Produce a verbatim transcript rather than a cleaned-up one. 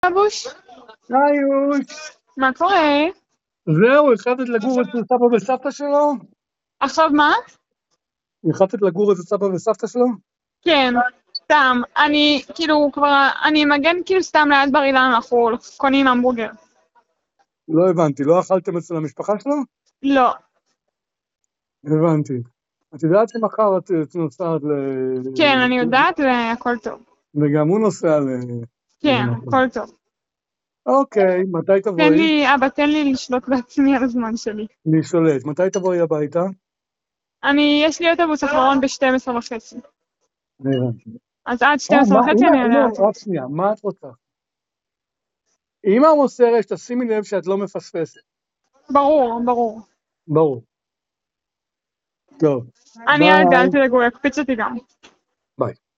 אבוש, היי יוש, מה קורה? זהו, החלטת לגור אצל סבא וסבתא שלו? עכשיו מה? החלטת לגור אצל סבא וסבתא שלו? כן, סתם. אני כאילו כבר, אני מגן כאילו סתם ליד בר אילן, אנחנו קונים המבורגר. לא הבנתי, לא אכלתם אצל המשפחה שלו? לא. הבנתי. את יודעת שמחר את את נוסעת ל... כן, אני יודעת והכל טוב. וגם הוא נוסע ל... כן, הכל טוב. אוקיי, מתי תן תבואי? לי, אבא, תן לי לשלוט בעצמי על הזמן שלי. אני שולט, מתי תבואי הביתה? אני, יש לי אוטובוס אחרון ב-שתים עשרה וחצי. הבנתי. אז עד אה, שתים עשרה מה, וחצי אמא, אני אעלה אמא, רק לאוטובוס. שנייה, מה את רוצה? אמא מוסרת, תשימי לב שאת לא מפספסת. ברור, ברור. ברור. טוב, אני על זה, אל ביי. תדאגו, יקפיץ אותי גם. ביי.